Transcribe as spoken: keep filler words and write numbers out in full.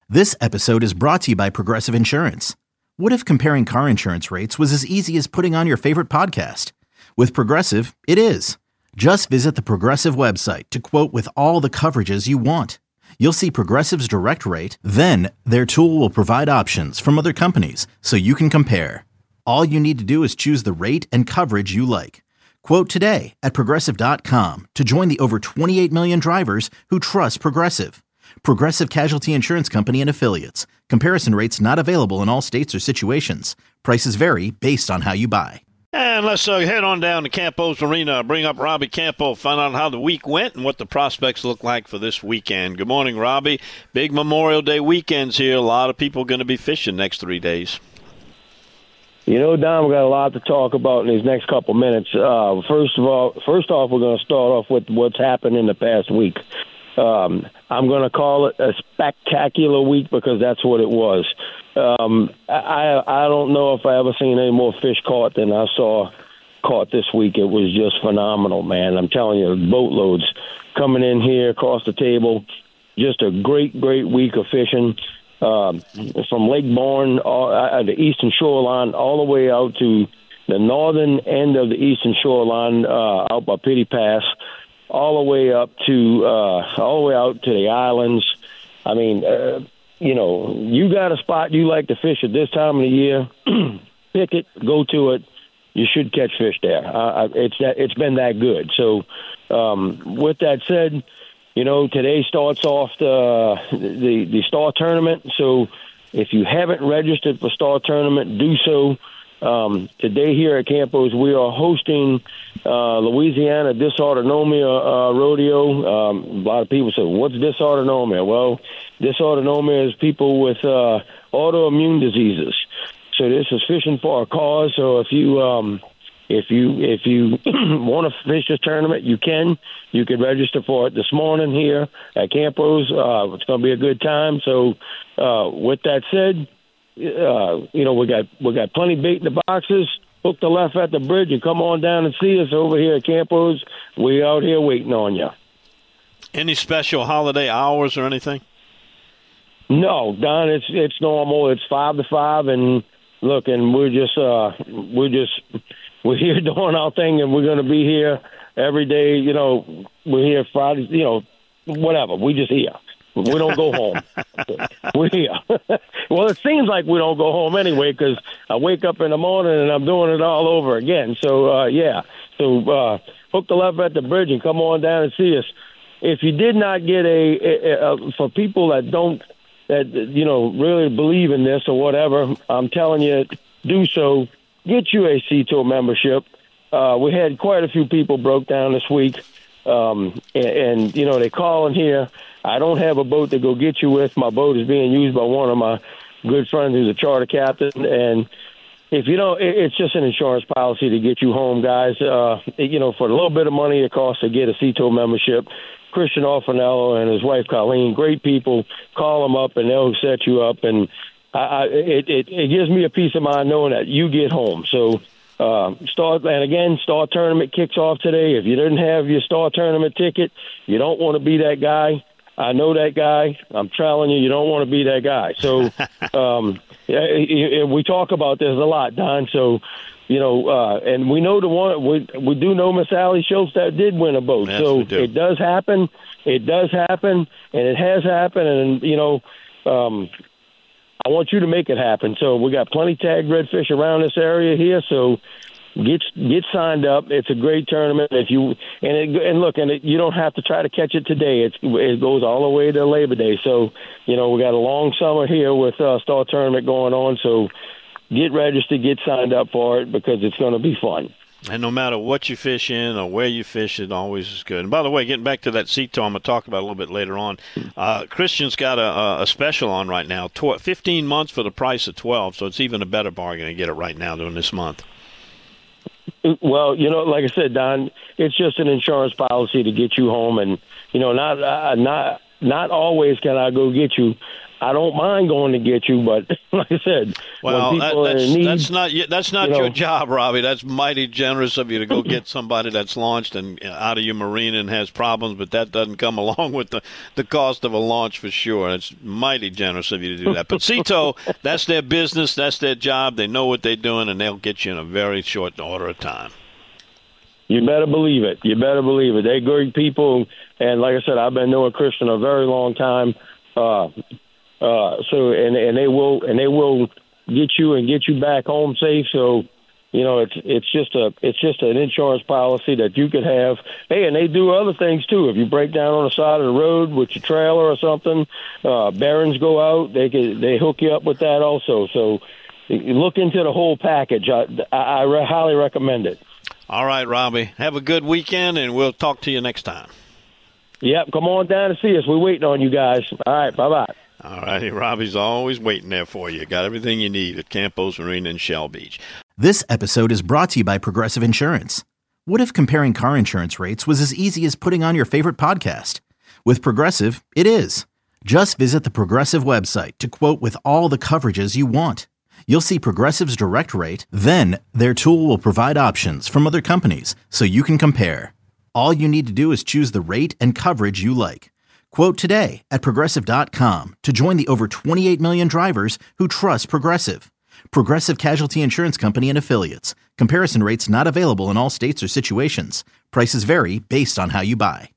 This episode is brought to you by Progressive Insurance. What if comparing car insurance rates was as easy as putting on your favorite podcast? With Progressive, it is. Just visit the Progressive website to quote with all the coverages you want. You'll see Progressive's direct rate, then their tool will provide options from other companies so you can compare. All you need to do is choose the rate and coverage you like. Quote today at progressive dot com to join the over twenty-eight million drivers who trust Progressive. Progressive Casualty Insurance Company and Affiliates. Comparison rates not available in all states or situations. Prices vary based on how you buy. And let's uh, head on down to Campos Arena, bring up Robbie Campo, find out how the week went and what the prospects look like for this weekend. Good morning, Robbie. Big Memorial Day weekends here. A lot of people going to be fishing next three days. You know, Don, we got a lot to talk about in these next couple minutes. Uh, first of all, first off, we're going to start off with what's happened in the past week. Um, I'm going to call it a spectacular week because that's what it was. Um, I I don't know if I ever seen any more fish caught than I saw caught this week. It was just phenomenal, man. I'm telling you, boatloads coming in here across the table. Just a great, great week of fishing um, from Lake Bourne, all, uh, the eastern shoreline, all the way out to the northern end of the eastern shoreline, uh, out by Pitty Pass, all the way up to uh, all the way out to the islands. I mean, uh, you know, you got a spot you like to fish at this time of the year, pick it, go to it. You should catch fish there. Uh, it's that, it's been that good. So, um, with that said, you know, today starts off the the the Star Tournament. So, if you haven't registered for Star Tournament, do so. Um, today here at Campos, we are hosting uh, Louisiana Dysautonomia uh, Rodeo. Um, a lot of people say, what's dysautonomia? Well, dysautonomia is people with uh, autoimmune diseases. So this is fishing for a cause. So if you um, if you if you want to fish this tournament, you can. You can register for it this morning here at Campos. Uh, it's going to be a good time. So uh, with that said, Uh, you know, we got we got plenty bait in the boxes. Hook the left at the bridge and come on down and see us over here at Campos. We out here waiting on you. Any special holiday hours or anything? No, Don. It's it's normal. It's five to five, and look, and we're just uh, we're just we're here doing our thing, and we're going to be here every day. You know, we're here Friday. You know, whatever. We just here. We don't go home. We're here. Well, it seems like we don't go home anyway because I wake up in the morning and I'm doing it all over again. So, uh, yeah. So uh, hook the left at the bridge and come on down and see us. If you did not get a, a, a for people that don't, that, you know, really believe in this or whatever, I'm telling you, do so. Get you a C T O membership. Uh, we had quite a few people broke down this week. Um, and, and, you know, they call in here. I don't have a boat to go get you with. My boat is being used by one of my good friends who's a charter captain. And if you don't, it's just an insurance policy to get you home, guys. Uh, you know, for a little bit of money it costs to get a C T O membership. Christian Orfanello and his wife Colleen, great people. Call them up and they'll set you up. And I, I, it, it, it gives me a peace of mind knowing that you get home. So, Uh, start and again, Star Tournament kicks off today. If you didn't have your Star Tournament ticket, you don't want to be that guy. I know that guy. I'm telling you, you don't want to be that guy. So, um, yeah, we talk about this a lot, Don. So, you know, uh, and we know the one we we do know Miss Allie Schultz that did win a boat. Yes, so we do. It does happen. It does happen, and it has happened. And you know. Um, I want you to make it happen. So we got plenty tagged redfish around this area here. So get get signed up. It's a great tournament. If you and it, and look, and it, you don't have to try to catch it today. It's, it goes all the way to Labor Day. So you know we got a long summer here with uh, Star Tournament going on. So get registered, get signed up for it because it's going to be fun. And no matter what you fish in or where you fish, it always is good. And by the way, getting back to that C T O, I'm going to talk about it a little bit later on. Uh, Christian's got a, a special on right now, fifteen months for the price of twelve, so it's even a better bargain to get it right now during this month. Well, you know, like I said, Don, it's just an insurance policy to get you home, and you know, not uh, not not always can I go get you. I don't mind going to get you, but like I said, well, when people that, that's, are in need, that's not that's not you know, your job, Robbie. That's mighty generous of you to go get somebody that's launched and out of your marina and has problems, but that doesn't come along with the, the cost of a launch for sure. It's mighty generous of you to do that. But Cito, that's their business, that's their job. They know what they're doing, and they'll get you in a very short order of time. You better believe it. You better believe it. They're great people, and like I said, I've been knowing Christian a very long time. Uh, Uh, so and and they will and they will get you and get you back home safe. So, you know, it's it's just a it's just an insurance policy that you could have. Hey, and they do other things too. If you break down on the side of the road with your trailer or something, uh, Barons go out. They can they hook you up with that also. So, you look into the whole package. I I, I re- highly recommend it. All right, Robbie. Have a good weekend, and we'll talk to you next time. Yep, come on down to see us. We're waiting on you guys. All right, bye bye. All righty, Robbie's always waiting there for you. Got everything you need at Campos Marina in Shell Beach. This episode is brought to you by Progressive Insurance. What if comparing car insurance rates was as easy as putting on your favorite podcast? With Progressive, it is. Just visit the Progressive website to quote with all the coverages you want. You'll see Progressive's direct rate, then their tool will provide options from other companies so you can compare. All you need to do is choose the rate and coverage you like. Quote today at Progressive dot com to join the over twenty-eight million drivers who trust Progressive. Progressive Casualty Insurance Company and Affiliates. Comparison rates not available in all states or situations. Prices vary based on how you buy.